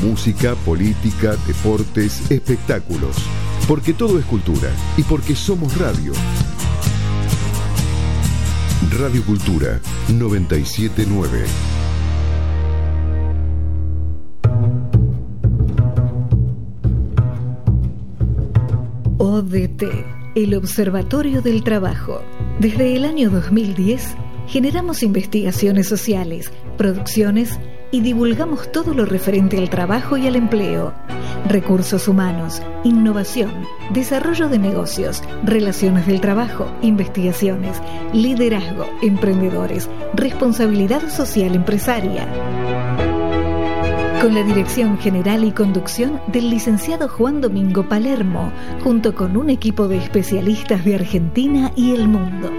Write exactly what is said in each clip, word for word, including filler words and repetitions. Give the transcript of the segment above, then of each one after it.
música, política, deportes, espectáculos. Porque todo es cultura y porque somos radio. Radio Cultura noventa y siete punto nueve. O D T, el Observatorio del Trabajo. Desde el año dos mil diez generamos investigaciones sociales, producciones y divulgamos todo lo referente al trabajo y al empleo, recursos humanos, innovación, desarrollo de negocios, relaciones del trabajo, investigaciones, liderazgo, emprendedores, responsabilidad social empresaria. Con la dirección general y conducción del licenciado Juan Domingo Palermo, junto con un equipo de especialistas de Argentina y el mundo.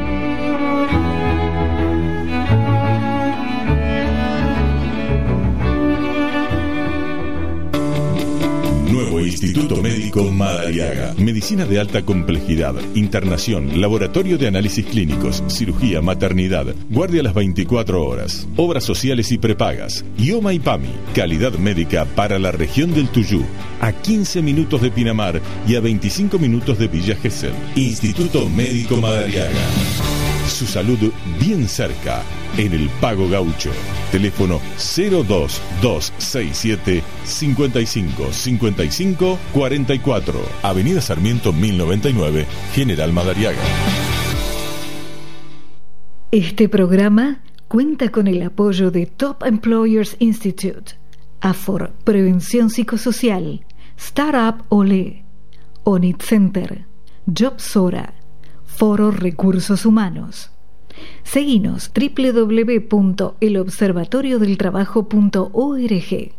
Nuevo Instituto Médico Madariaga. Medicina de alta complejidad, internación, laboratorio de análisis clínicos, cirugía, maternidad, guardia a las veinticuatro horas, obras sociales y prepagas, I O M A y P A M I, calidad médica para la región del Tuyú, a quince minutos de Pinamar y a veinticinco minutos de Villa Gesell. Instituto Médico Madariaga. Su salud bien cerca, en el Pago Gaucho. Teléfono cero dos dos seis siete cinco cinco cinco cinco cuatro cuatro. Avenida Sarmiento mil noventa y nueve, General Madariaga. Este programa cuenta con el apoyo de Top Employers Institute, AFOR Prevención Psicosocial, Startup Olé, Onit Center, Jobsora, Foro Recursos Humanos. Seguinos doble u doble u doble u punto el observatorio del trabajo punto org.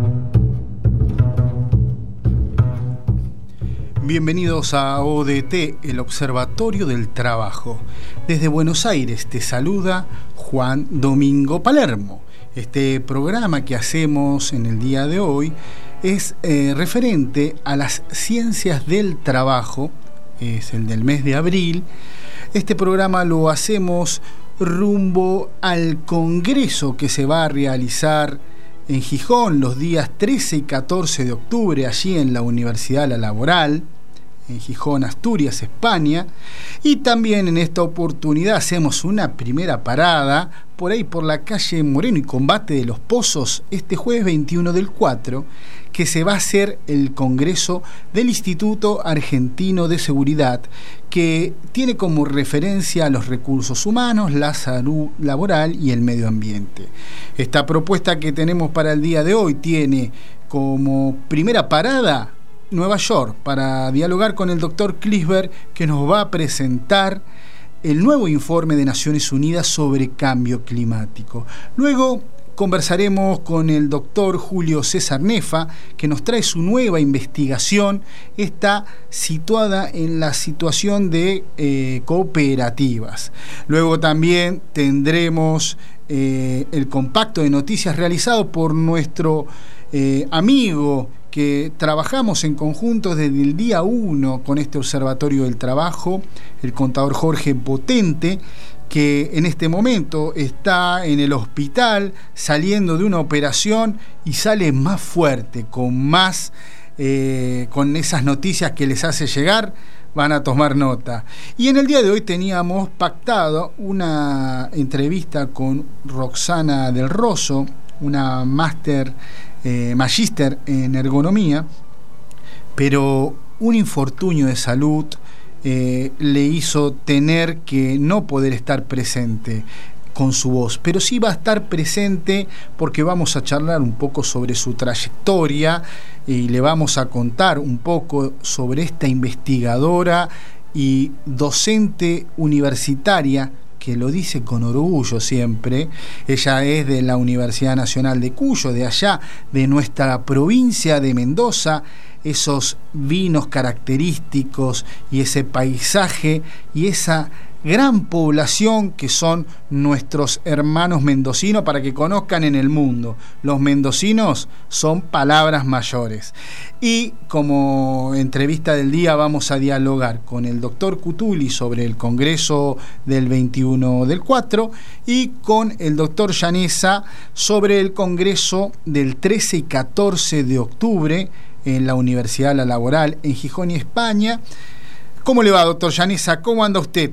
Bienvenidos a O D T, el Observatorio del Trabajo. Desde Buenos Aires te saluda Juan Domingo Palermo. Este programa que hacemos en el día de hoy es eh, referente a las ciencias del trabajo, es el del mes de abril. Este programa lo hacemos rumbo al congreso que se va a realizar en Gijón los días trece y catorce de octubre, allí en la Universidad La Laboral, en Gijón, Asturias, España. Y también en esta oportunidad hacemos una primera parada por ahí por la calle Moreno y Combate de Los Pozos este jueves veintiuno del cuatro, que se va a hacer el congreso del Instituto Argentino de Seguridad, que tiene como referencia a los recursos humanos, la salud laboral y el medio ambiente. Esta propuesta que tenemos para el día de hoy tiene como primera parada Nueva York, para dialogar con el doctor Klisberg, que nos va a presentar el nuevo informe de Naciones Unidas sobre cambio climático. Luego conversaremos con el doctor Julio César Nefa, que nos trae su nueva investigación. Está situada en la situación de eh, cooperativas. Luego también tendremos eh, el compacto de noticias realizado por nuestro eh, amigo, que trabajamos en conjunto desde el día uno con este Observatorio del Trabajo, el contador Jorge Potente, que en este momento está en el hospital saliendo de una operación y sale más fuerte, con más, eh, con esas noticias que les hace llegar, van a tomar nota. Y en el día de hoy teníamos pactado una entrevista con Roxana del Rosso, una máster Eh, magíster en ergonomía, pero un infortunio de salud eh, le hizo tener que no poder estar presente con su voz, pero sí va a estar presente porque vamos a charlar un poco sobre su trayectoria y le vamos a contar un poco sobre esta investigadora y docente universitaria, que lo dice con orgullo siempre. Ella es de la Universidad Nacional de Cuyo, de allá, de nuestra provincia de Mendoza. Esos vinos característicos y ese paisaje y esa gran población que son nuestros hermanos mendocinos, para que conozcan en el mundo. Los mendocinos son palabras mayores. Y como entrevista del día vamos a dialogar con el doctor Cutuli sobre el Congreso del veintiuno del cuatro y con el doctor Llaneza sobre el Congreso del trece y catorce de octubre en la Universidad La Laboral en Gijón, España. ¿Cómo le va, doctor Llaneza? ¿Cómo anda usted?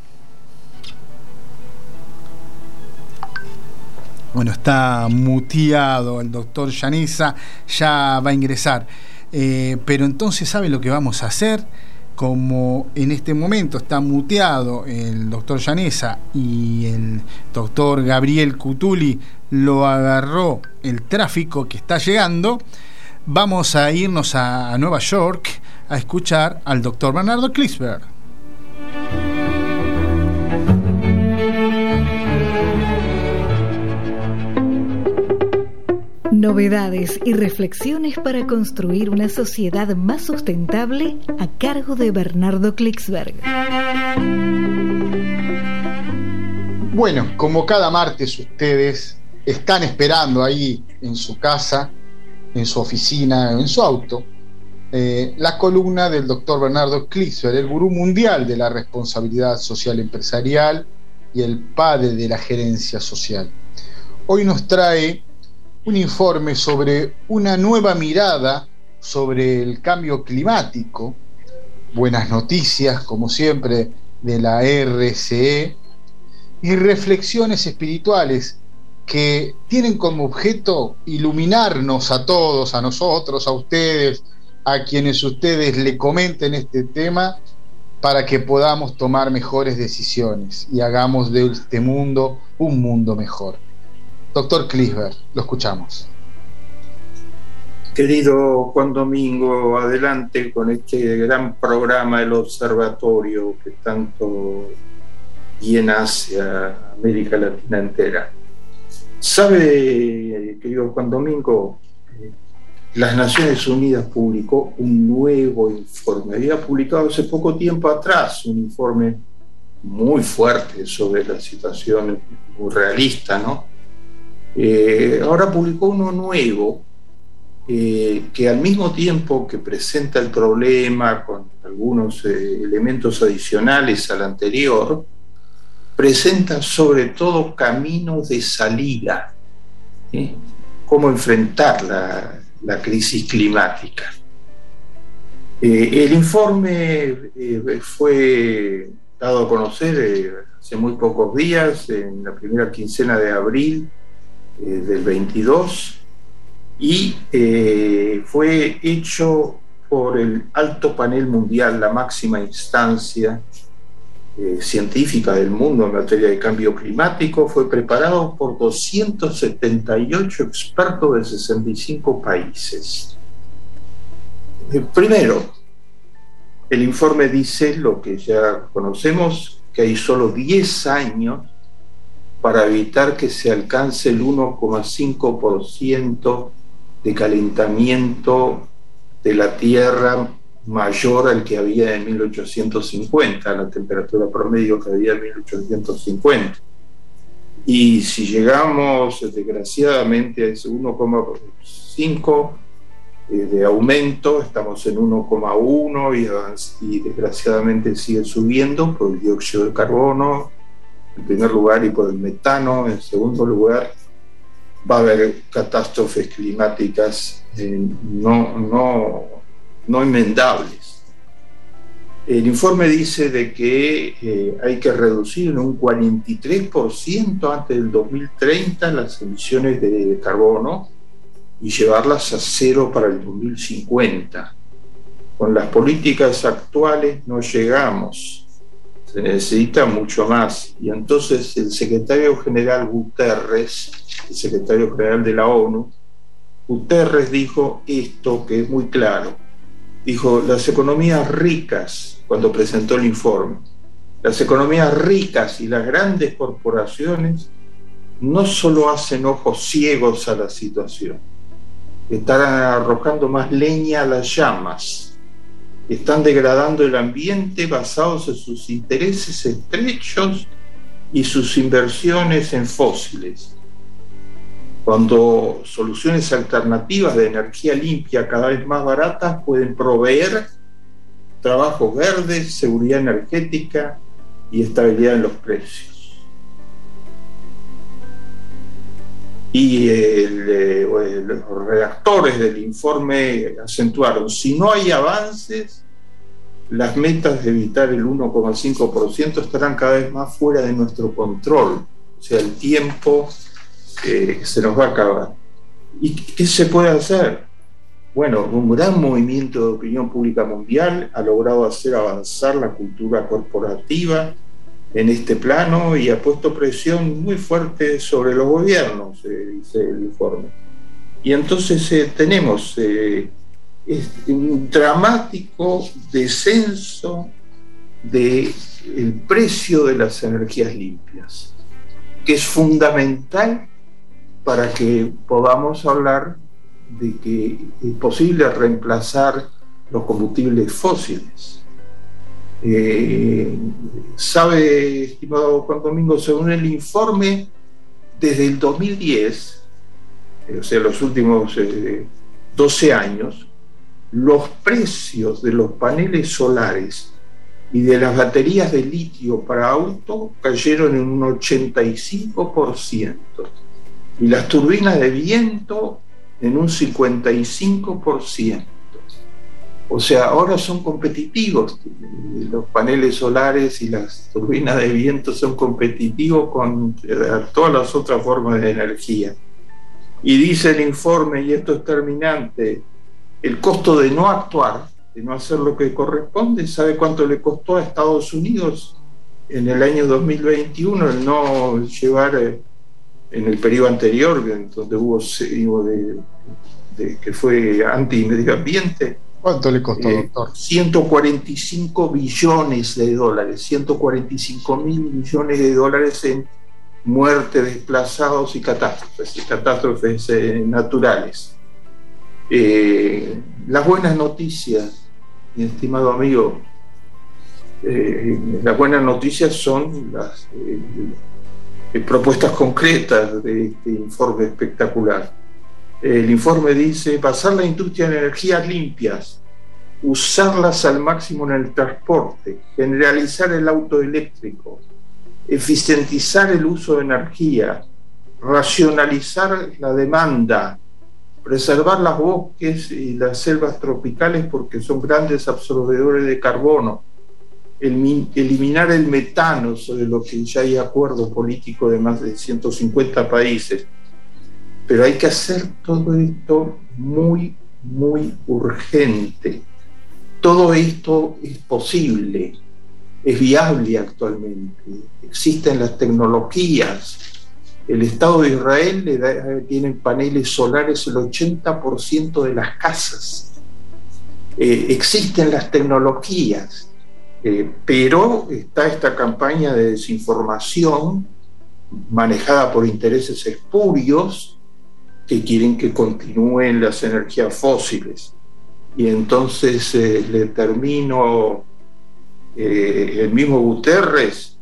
Bueno, está muteado el doctor Llaneza, ya va a ingresar. Eh, pero entonces, ¿sabe lo que vamos a hacer? Como en este momento está muteado el doctor Llaneza y el doctor Gabriel Cutuli lo agarró el tráfico que está llegando, vamos a irnos a, a Nueva York a escuchar al doctor Bernardo Klicksberg. Novedades y reflexiones para construir una sociedad más sustentable a cargo de Bernardo Klicksberg. Bueno, como cada martes ustedes están esperando ahí en su casa, en su oficina, en su auto, eh, la columna del doctor Bernardo Klicksberg, el gurú mundial de la responsabilidad social empresarial y el padre de la gerencia social. Hoy nos trae un informe sobre una nueva mirada sobre el cambio climático, buenas noticias, como siempre, de la R C E, y reflexiones espirituales que tienen como objeto iluminarnos a todos, a nosotros, a ustedes, a quienes ustedes le comenten este tema, para que podamos tomar mejores decisiones y hagamos de este mundo un mundo mejor. Doctor Klicksberg, lo escuchamos. Querido Juan Domingo, adelante con este gran programa del Observatorio que tanto bien hace a América Latina entera. Sabe, querido Juan Domingo, eh, las Naciones Unidas publicó un nuevo informe. Había publicado hace poco tiempo atrás un informe muy fuerte sobre la situación, muy realista, ¿no? Eh, ahora publicó uno nuevo eh, que al mismo tiempo que presenta el problema con algunos eh, elementos adicionales al anterior, presenta sobre todo caminos de salida, ¿eh? Cómo enfrentar la, la crisis climática. Eh, el informe eh, fue dado a conocer eh, hace muy pocos días, en la primera quincena de abril del veintidós, y eh, fue hecho por el Alto Panel Mundial, la máxima instancia eh, científica del mundo en materia de cambio climático. Fue preparado por doscientos setenta y ocho expertos de sesenta y cinco países. Eh, primero, el informe dice lo que ya conocemos, que hay solo diez años para evitar que se alcance el uno coma cinco por ciento de calentamiento de la Tierra mayor al que había en mil ochocientos cincuenta, la temperatura promedio que había en mil ochocientos cincuenta. Y si llegamos, desgraciadamente, a ese uno coma cinco eh, de aumento, estamos en uno coma uno y, y desgraciadamente sigue subiendo por el dióxido de carbono, en primer lugar, y por el metano en segundo lugar. Va a haber catástrofes climáticas eh, no, no, no enmendables. El informe dice de que eh, hay que reducir en un cuarenta y tres por ciento antes del dos mil treinta las emisiones de carbono y llevarlas a cero para el dos mil cincuenta. Con las políticas actuales no llegamos. Se necesita mucho más. Y entonces el secretario general Guterres, el secretario general de la ONU, Guterres dijo esto que es muy claro. Dijo, las economías ricas, cuando presentó el informe, las economías ricas y las grandes corporaciones no solo hacen ojos ciegos a la situación, están arrojando más leña a las llamas. están degradando el ambiente basados en sus intereses estrechos y sus inversiones en fósiles. Cuando soluciones alternativas de energía limpia cada vez más baratas pueden proveer trabajos verdes, seguridad energética y estabilidad en los precios. Y el, el, los redactores del informe acentuaron: si no hay avances, las metas de evitar el uno coma cinco por ciento estarán cada vez más fuera de nuestro control. O sea, el tiempo eh, se nos va a acabar. ¿Y qué se puede hacer? Bueno, un gran movimiento de opinión pública mundial ha logrado hacer avanzar la cultura corporativa en este plano y ha puesto presión muy fuerte sobre los gobiernos, eh, dice el informe. Y entonces eh, tenemos eh, este, un dramático descenso del precio de las energías limpias, que es fundamental para que podamos hablar de que es posible reemplazar los combustibles fósiles. Eh, sabe, estimado Juan Domingo, según el informe, desde el dos mil diez, eh, o sea, los últimos eh, doce años, los precios de los paneles solares y de las baterías de litio para auto cayeron en un ochenta y cinco por ciento, y las turbinas de viento en un cincuenta y cinco por ciento. O sea, ahora son competitivos. Los paneles solares y las turbinas de viento son competitivos con todas las otras formas de energía. Y dice el informe, y esto es terminante, el costo de no actuar, de no hacer lo que corresponde, ¿sabe cuánto le costó a Estados Unidos en el año dos mil veintiuno el no llevar, eh, en el periodo anterior, donde hubo de, de, que fue anti-medio ambiente? ¿Cuánto le costó, eh, doctor? ciento cuarenta y cinco billones de dólares, ciento cuarenta y cinco mil millones de dólares en muerte, desplazados y catástrofes, y catástrofes eh, naturales. Eh, las buenas noticias, mi estimado amigo, eh, las buenas noticias son las eh, eh, propuestas concretas de este informe espectacular. El informe dice: basar la industria en energías limpias, usarlas al máximo en el transporte, generalizar el auto eléctrico, eficientizar el uso de energía, racionalizar la demanda, preservar los bosques y las selvas tropicales porque son grandes absorbedores de carbono, eliminar el metano, sobre lo que ya hay acuerdo político de más de ciento cincuenta países. Pero hay que hacer todo esto muy, muy urgente. Todo esto es posible, es viable actualmente. Existen las tecnologías. El Estado de Israel le da, tiene paneles solares el ochenta por ciento de las casas. Eh, existen las tecnologías, eh, pero está esta campaña de desinformación manejada por intereses espurios que quieren que continúen las energías fósiles. Y entonces eh, le termino, eh, el mismo Guterres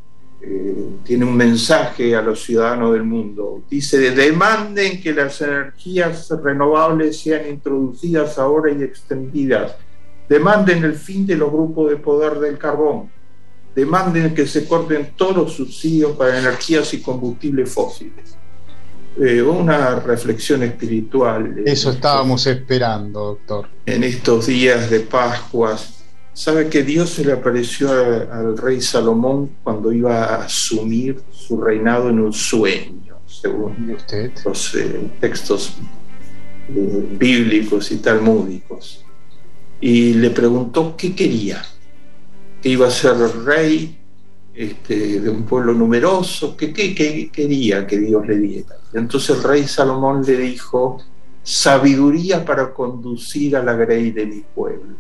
eh, tiene un mensaje a los ciudadanos del mundo. Dice: demanden que las energías renovables sean introducidas ahora y extendidas. Demanden el fin de los grupos de poder del carbón. Demanden que se corten todos los subsidios para energías y combustibles fósiles. Eh, una reflexión espiritual. Eso estábamos esperando, doctor. En estos días de Pascuas, ¿sabe que Dios se le apareció a, al rey Salomón cuando iba a asumir su reinado en un sueño, según usted? los eh, textos eh, bíblicos y talmúdicos? Y le preguntó qué quería, que iba a ser rey Este, de un pueblo numeroso, que, que, que quería que Dios le diera. Y entonces el rey Salomón le dijo: sabiduría para conducir a la grey de mi pueblo.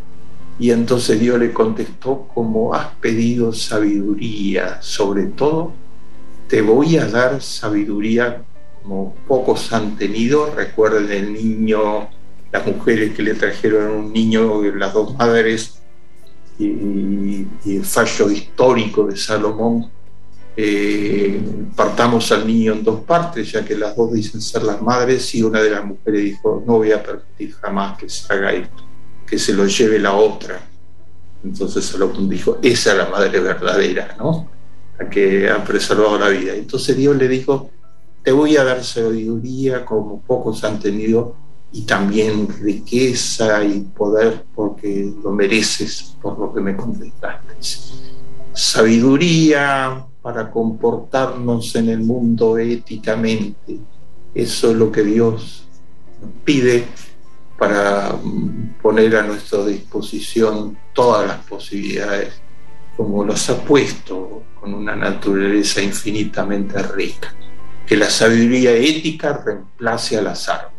Y entonces Dios le contestó: como has pedido sabiduría, sobre todo te voy a dar sabiduría como pocos han tenido. Recuerden el niño las mujeres que le trajeron un niño, las dos madres, y, y el fallo histórico de Salomón, eh, partamos al niño en dos partes, ya que las dos dicen ser las madres, y una de las mujeres dijo, no voy a permitir jamás que se haga esto, que se lo lleve la otra. Entonces Salomón dijo, esa es la madre verdadera, ¿no? La que ha preservado la vida. Entonces Dios le dijo, te voy a dar sabiduría como pocos han tenido, y también riqueza y poder, porque lo mereces por lo que me contestaste. Sabiduría para comportarnos en el mundo éticamente. Eso es lo que Dios nos pide para poner a nuestra disposición todas las posibilidades, como los ha puesto, con una naturaleza infinitamente rica. Que la sabiduría ética reemplace a las armas.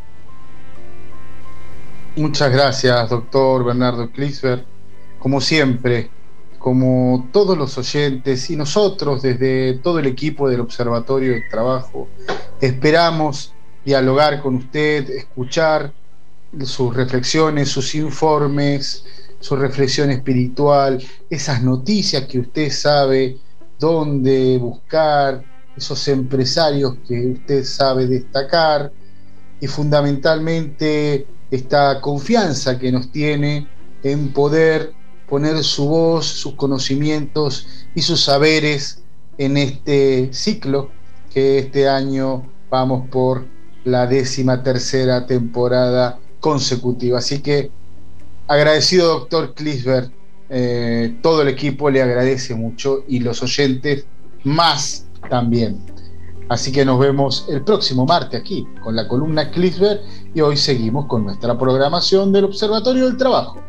Muchas gracias, doctor Bernardo Kliesber. Como siempre, como todos los oyentes y nosotros desde todo el equipo del Observatorio del Trabajo, esperamos dialogar con usted, escuchar sus reflexiones, sus informes, su reflexión espiritual, esas noticias que usted sabe dónde buscar, esos empresarios que usted sabe destacar, y fundamentalmente esta confianza que nos tiene en poder poner su voz, sus conocimientos y sus saberes en este ciclo que este año vamos por la décima tercera temporada consecutiva. Así que agradecido, doctor Kliesber, eh, todo el equipo le agradece mucho y los oyentes más también. Así que nos vemos el próximo martes aquí con la columna Kliesber, y hoy seguimos con nuestra programación del Observatorio del Trabajo.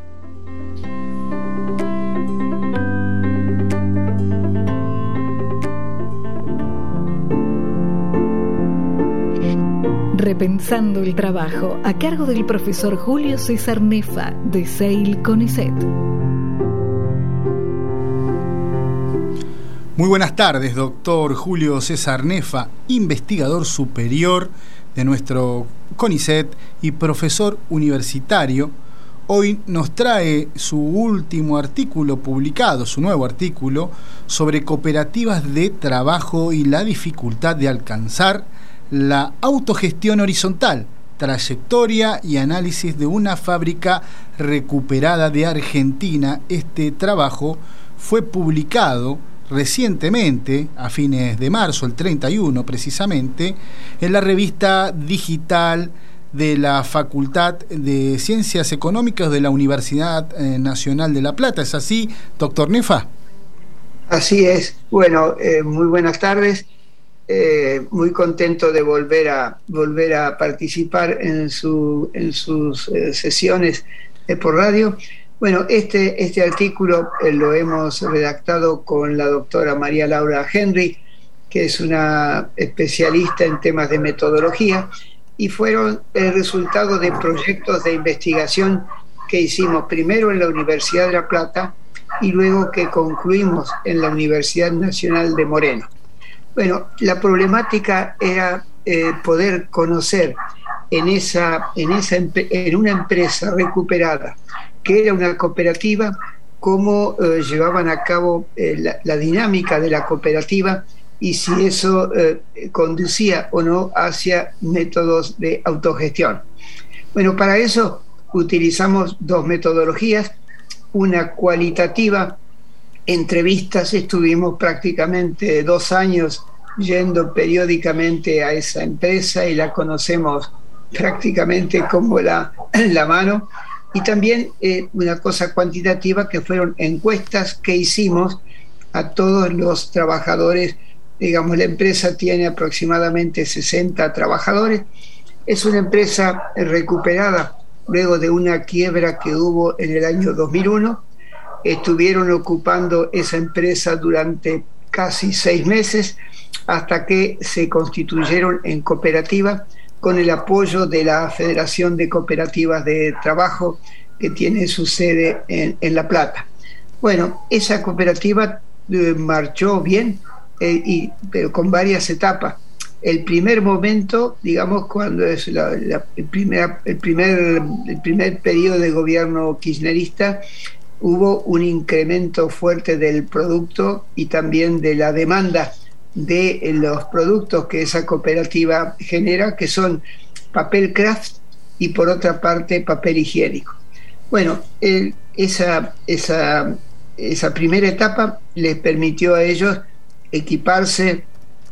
Repensando el trabajo, a cargo del profesor Julio César Nefa, de C E I L CONICET. Muy buenas tardes, doctor Julio César Nefa, investigador superior de nuestro CONICET y profesor universitario. Hoy nos trae su último artículo publicado, su nuevo artículo, sobre cooperativas de trabajo y la dificultad de alcanzar la autogestión horizontal, trayectoria y análisis de una fábrica recuperada de Argentina. Este trabajo fue publicado recientemente, a fines de marzo, el treinta y uno precisamente, en la revista digital de la Facultad de Ciencias Económicas de la Universidad Nacional de La Plata. ¿Es así, doctor Nefa? Así es. Bueno, eh, muy buenas tardes. Eh, muy contento de volver a volver a participar en su en sus eh, sesiones eh, por radio. Bueno, este este artículo eh, lo hemos redactado con la doctora María Laura Henry, que es una especialista en temas de metodología, y fueron el resultado de proyectos de investigación que hicimos primero en la Universidad de La Plata y luego que concluimos en la Universidad Nacional de Moreno. Bueno, la problemática era eh, poder conocer en esa, en esa en una empresa recuperada, que era una cooperativa, cómo eh, llevaban a cabo eh, la, la dinámica de la cooperativa y si eso eh, conducía o no hacia métodos de autogestión. Bueno, para eso utilizamos dos metodologías, una cualitativa. Entrevistas, estuvimos prácticamente dos años yendo periódicamente a esa empresa y la conocemos prácticamente como la, la mano. Y también eh, una cosa cuantitativa, que fueron encuestas que hicimos a todos los trabajadores. Digamos, la empresa tiene aproximadamente sesenta trabajadores. Es una empresa recuperada luego de una quiebra que hubo en el año dos mil uno. Estuvieron ocupando esa empresa durante casi seis meses hasta que se constituyeron en cooperativa con el apoyo de la Federación de Cooperativas de Trabajo, que tiene su sede en, en La Plata. Bueno, esa cooperativa eh, marchó bien, eh, y, pero con varias etapas. el primer momento, digamos, cuando es la, la, el, primer, el, primer, el primer periodo de gobierno kirchnerista, hubo un incremento fuerte del producto y también de la demanda de los productos que esa cooperativa genera, que son papel craft y por otra parte papel higiénico. Bueno, el, esa, esa, esa primera etapa les permitió a ellos equiparse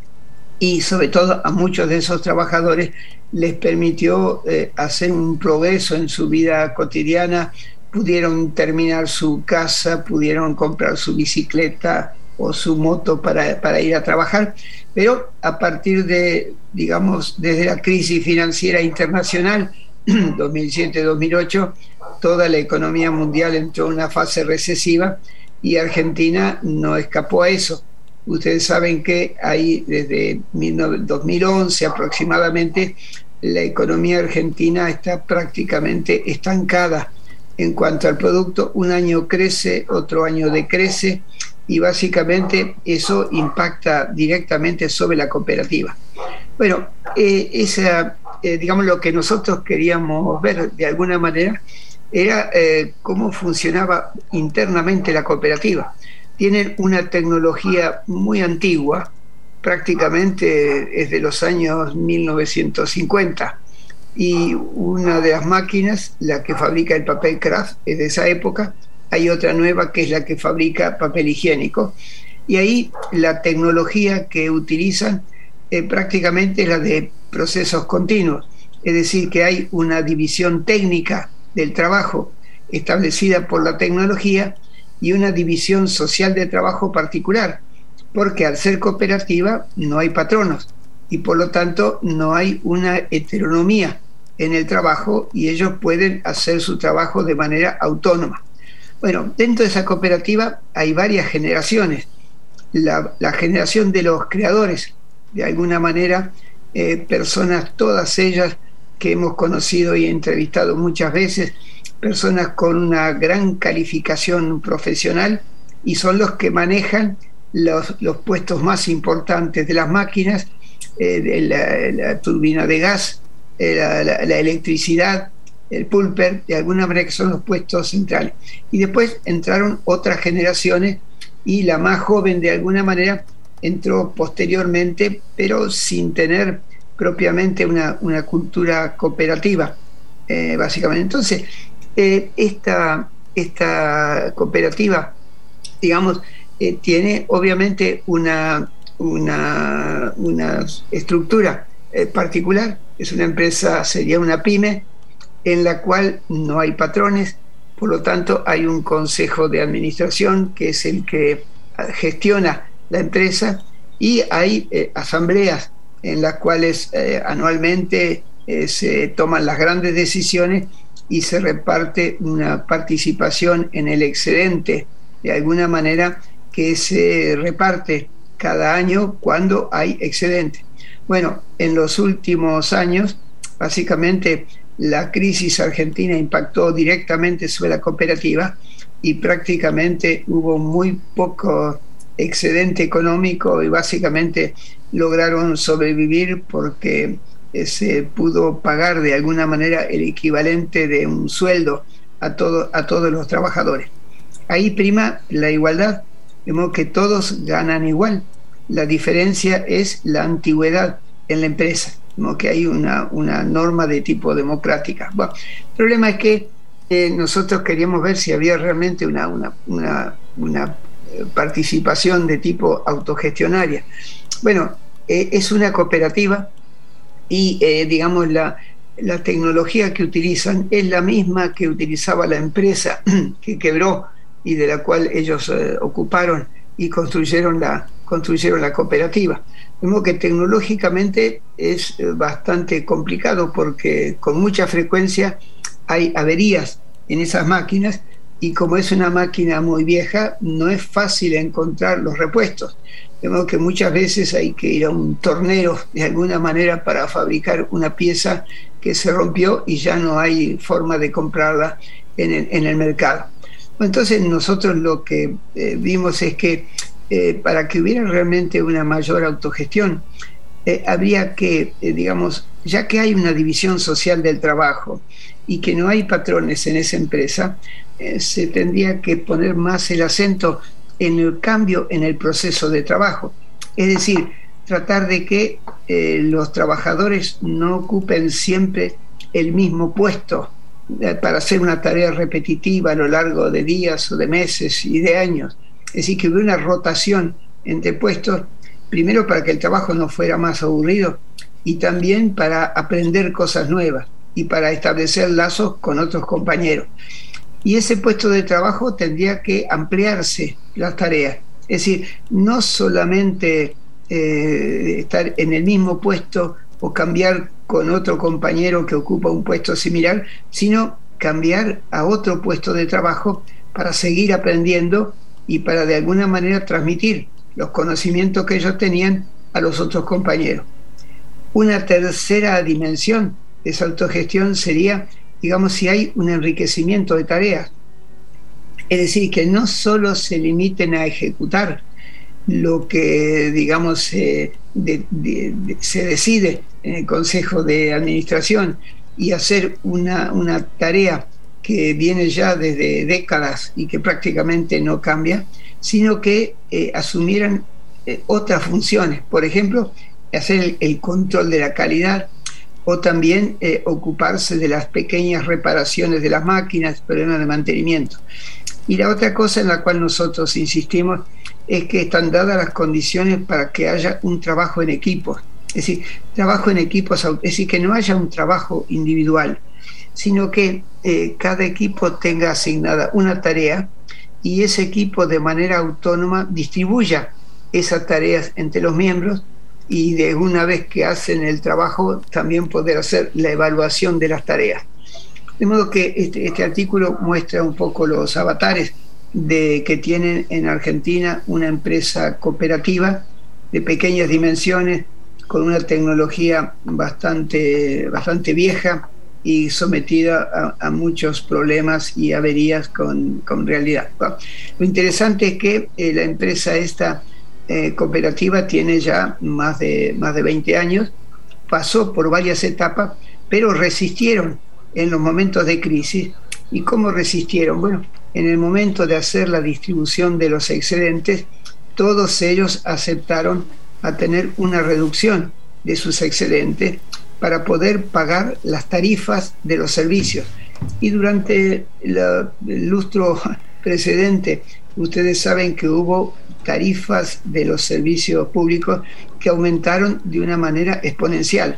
y sobre todo a muchos de esos trabajadores les permitió eh, hacer un progreso en su vida cotidiana, pudieron terminar su casa, pudieron comprar su bicicleta o su moto para, para ir a trabajar, pero a partir de, digamos, desde la crisis financiera internacional, dos mil siete dos mil ocho, toda la economía mundial entró en una fase recesiva y Argentina no escapó a eso. Ustedes saben que ahí desde dos mil once aproximadamente la economía argentina está prácticamente estancada en cuanto al producto. Un año crece, otro año decrece y básicamente eso impacta directamente sobre la cooperativa. Bueno, eh, esa, eh, digamos, lo que nosotros queríamos ver de alguna manera era eh, cómo funcionaba internamente la cooperativa. Tienen una tecnología muy antigua, prácticamente es de los años mil novecientos cincuenta, y una de las máquinas, la que fabrica el papel craft, es de esa época. Hay otra nueva que es la que fabrica papel higiénico, y ahí la tecnología que utilizan eh, prácticamente es la de procesos continuos, es decir, que hay una división técnica del trabajo establecida por la tecnología y una división social de trabajo particular, porque al ser cooperativa no hay patronos y por lo tanto no hay una heteronomía en el trabajo y ellos pueden hacer su trabajo de manera autónoma. Bueno, dentro de esa cooperativa hay varias generaciones. La, la generación de los creadores, de alguna manera, eh, personas, todas ellas que hemos conocido y entrevistado muchas veces, personas con una gran calificación profesional, y son los que manejan los, los puestos más importantes de las máquinas, eh, de la, la turbina de gas, eh, la, la, la electricidad, el pulper, de alguna manera que son los puestos centrales. Y después entraron otras generaciones y la más joven de alguna manera entró posteriormente, pero sin tener propiamente una, una cultura cooperativa, eh, básicamente. Entonces, eh, esta, esta cooperativa, digamos, eh, tiene obviamente una, una, una estructura eh, particular. Es una empresa, sería una pyme, en la cual no hay patrones, por lo tanto hay un consejo de administración que es el que gestiona la empresa, y hay eh, asambleas en las cuales eh, anualmente eh, se toman las grandes decisiones y se reparte una participación en el excedente, de alguna manera, que se reparte cada año cuando hay excedente. Bueno, en los últimos años, básicamente, la crisis argentina impactó directamente sobre la cooperativa y prácticamente hubo muy poco excedente económico y básicamente lograron sobrevivir porque se pudo pagar de alguna manera el equivalente de un sueldo a, todo, a todos los trabajadores. Ahí prima la igualdad, de modo que todos ganan igual. La diferencia es la antigüedad en la empresa, como que hay una, una norma de tipo democrática. Bueno, el problema es que eh, nosotros queríamos ver si había realmente una, una, una, una participación de tipo autogestionaria. Bueno, eh, es una cooperativa y eh, digamos la, la tecnología que utilizan es la misma que utilizaba la empresa que quebró y de la cual ellos eh, ocuparon y construyeron la, construyeron la cooperativa. De modo que tecnológicamente es bastante complicado porque con mucha frecuencia hay averías en esas máquinas y como es una máquina muy vieja no es fácil encontrar los repuestos. De modo que muchas veces hay que ir a un tornero de alguna manera para fabricar una pieza que se rompió y ya no hay forma de comprarla en el, en el mercado. Entonces nosotros lo que eh, vimos es que Eh, para que hubiera realmente una mayor autogestión, eh, habría que, eh, digamos, ya que hay una división social del trabajo y que no hay patrones en esa empresa, eh, se tendría que poner más el acento en el cambio en el proceso de trabajo. Es decir, tratar de que eh, los trabajadores no ocupen siempre el mismo puesto eh, para hacer una tarea repetitiva a lo largo de días o de meses y de años. Es decir, que hubiera una rotación entre puestos, primero para que el trabajo no fuera más aburrido y también para aprender cosas nuevas y para establecer lazos con otros compañeros. Y ese puesto de trabajo tendría que ampliarse las tareas, es decir, no solamente eh, estar en el mismo puesto o cambiar con otro compañero que ocupa un puesto similar, sino cambiar a otro puesto de trabajo para seguir aprendiendo y para de alguna manera transmitir los conocimientos que ellos tenían a los otros compañeros. Una tercera dimensión de esa autogestión sería, digamos, si hay un enriquecimiento de tareas. Es decir, que no solo se limiten a ejecutar lo que, digamos, eh, de, de, de, se decide en el Consejo de Administración y hacer una, una tarea que viene ya desde décadas y que prácticamente no cambia, sino que eh, asumieran eh, otras funciones, por ejemplo, hacer el, el control de la calidad o también eh, ocuparse de las pequeñas reparaciones de las máquinas, problemas de mantenimiento. Y la otra cosa en la cual nosotros insistimos es que están dadas las condiciones para que haya un trabajo en equipo, es decir, trabajo en equipos, es decir, que no haya un trabajo individual, sino que eh, cada equipo tenga asignada una tarea y ese equipo de manera autónoma distribuya esas tareas entre los miembros y de una vez que hacen el trabajo también poder hacer la evaluación de las tareas. De modo que este, este artículo muestra un poco los avatares de que tienen en Argentina una empresa cooperativa de pequeñas dimensiones con una tecnología bastante, bastante vieja y sometida a, a muchos problemas y averías con, con realidad. Bueno, lo interesante es que eh, la empresa esta eh, cooperativa tiene ya más de, más de veinte años, pasó por varias etapas, pero resistieron en los momentos de crisis. ¿Y cómo resistieron? Bueno, en el momento de hacer la distribución de los excedentes, todos ellos aceptaron a tener una reducción de sus excedentes para poder pagar las tarifas de los servicios. Y durante la, el lustro precedente, ustedes saben que hubo tarifas de los servicios públicos que aumentaron de una manera exponencial.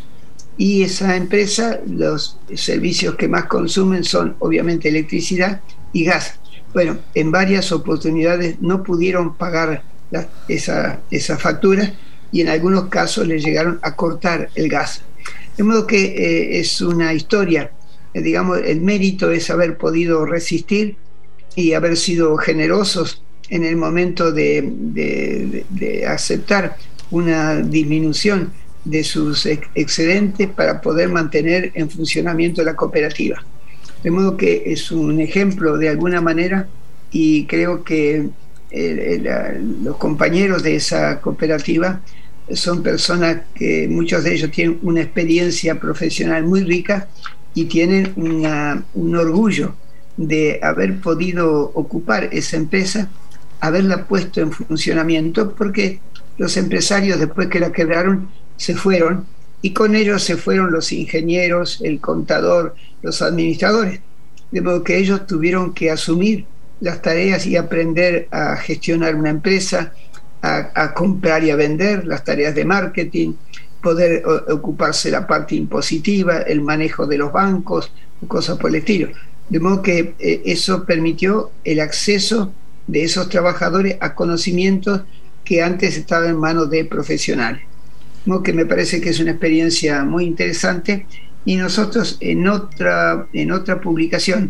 Y esa empresa, los servicios que más consumen son obviamente electricidad y gas. Bueno, en varias oportunidades no pudieron pagar la, esa, esa factura y en algunos casos les llegaron a cortar el gas. De modo que eh, es una historia, eh, digamos, el mérito es haber podido resistir y haber sido generosos en el momento de, de, de, de aceptar una disminución de sus excedentes para poder mantener en funcionamiento la cooperativa. De modo que es un ejemplo de alguna manera y creo que eh, la, los compañeros de esa cooperativa son personas que muchos de ellos tienen una experiencia profesional muy rica y tienen una, un orgullo de haber podido ocupar esa empresa, haberla puesto en funcionamiento, porque los empresarios después que la quebraron se fueron y con ellos se fueron los ingenieros, el contador, los administradores, de modo que ellos tuvieron que asumir las tareas y aprender a gestionar una empresa, a, a comprar y a vender, las tareas de marketing, poder o, ocuparse de la parte impositiva, el manejo de los bancos, cosas por el estilo. De modo que eh, eso permitió el acceso de esos trabajadores a conocimientos que antes estaban en manos de profesionales. De modo que me parece que es una experiencia muy interesante y nosotros en otra, en otra publicación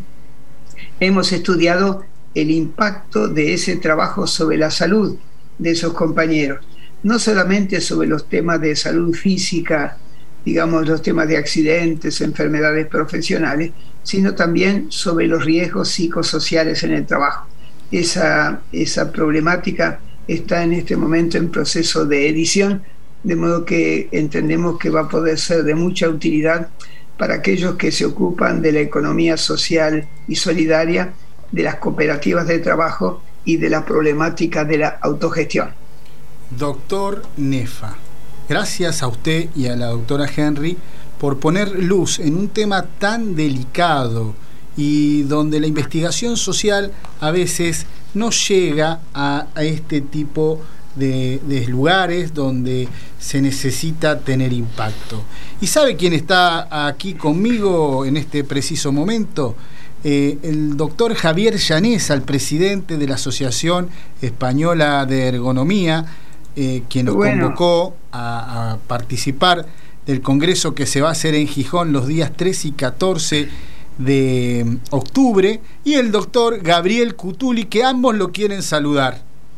hemos estudiado el impacto de ese trabajo sobre la salud de esos compañeros, no solamente sobre los temas de salud física, digamos los temas de accidentes, enfermedades profesionales, sino también sobre los riesgos psicosociales en el trabajo. Esa, esa problemática está en este momento en proceso de edición de modo que entendemos que va a poder ser de mucha utilidad para aquellos que se ocupan de la economía social y solidaria, de las cooperativas de trabajo y de la problemática de la autogestión. Doctor Nefa, gracias a usted y a la doctora Henry por poner luz en un tema tan delicado y donde la investigación social a veces no llega a, a este tipo de, de lugares donde se necesita tener impacto. ¿Y sabe quién está aquí conmigo en este preciso momento? Eh, el doctor Javier Llaneza, el presidente de la Asociación Española de Ergonomía, eh, quien nos bueno. convocó a, a participar del congreso que se va a hacer en Gijón los días trece y catorce de octubre, y el doctor Gabriel Cutuli, que ambos lo quieren saludar.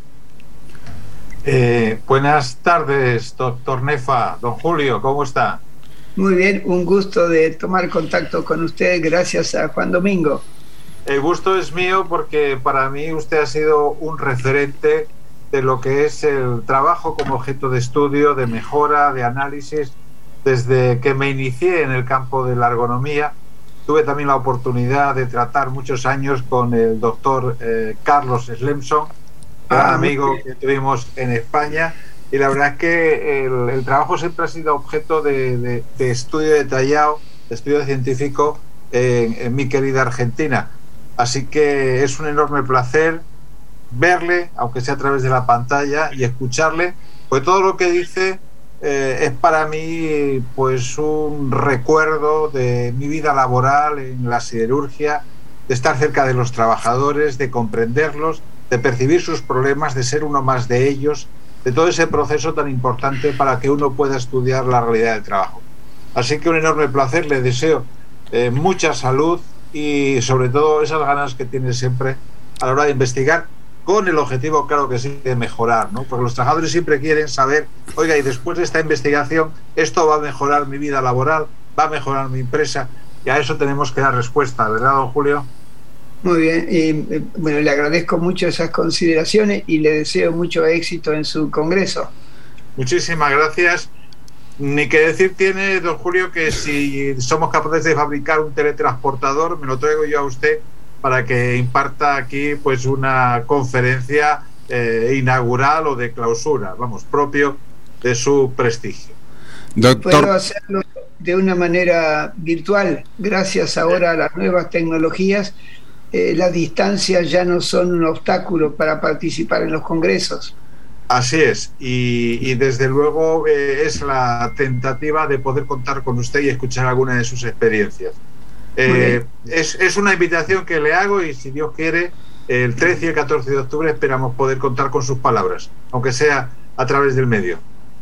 Eh, buenas tardes, doctor Nefa. Don Julio, ¿cómo está? Muy bien, un gusto de tomar contacto con usted, gracias a Juan Domingo. El gusto es mío porque para mí usted ha sido un referente de lo que es el trabajo como objeto de estudio, de mejora, de análisis. Desde que me inicié en el campo de la ergonomía, tuve también la oportunidad de tratar muchos años con el doctor eh, Carlos Slemson, gran ah, amigo que tuvimos en España, y la verdad es que el, el trabajo siempre ha sido objeto de, de, de estudio detallado, de estudio científico en, en mi querida Argentina. Así que es un enorme placer verle, aunque sea a través de la pantalla, y escucharle, pues todo lo que dice eh, es para mí pues un recuerdo de mi vida laboral en la siderurgia, de estar cerca de los trabajadores, de comprenderlos, de percibir sus problemas, de ser uno más de ellos, de todo ese proceso tan importante para que uno pueda estudiar la realidad del trabajo. Así que un enorme placer, le deseo eh, mucha salud y sobre todo esas ganas que tiene siempre a la hora de investigar, con el objetivo, claro que sí, de mejorar, ¿no? Porque los trabajadores siempre quieren saber, oiga, y después de esta investigación, esto va a mejorar mi vida laboral, va a mejorar mi empresa, y a eso tenemos que dar respuesta, ¿verdad, don Julio? Muy bien, y eh, bueno, le agradezco mucho esas consideraciones y le deseo mucho éxito en su congreso. Muchísimas gracias. Ni que decir tiene, don Julio, que si somos capaces de fabricar un teletransportador, me lo traigo yo a usted para que imparta aquí pues una conferencia eh, inaugural o de clausura, vamos, propio de su prestigio. Doctor... Puedo hacerlo de una manera virtual, gracias ahora a las nuevas tecnologías. Eh, las distancias ya no son un obstáculo para participar en los congresos. Así es, y, y desde luego eh, es la tentativa de poder contar con usted y escuchar alguna de sus experiencias. Eh, es, es una invitación que le hago, y si Dios quiere, el trece y el catorce de octubre esperamos poder contar con sus palabras, aunque sea a través del medio.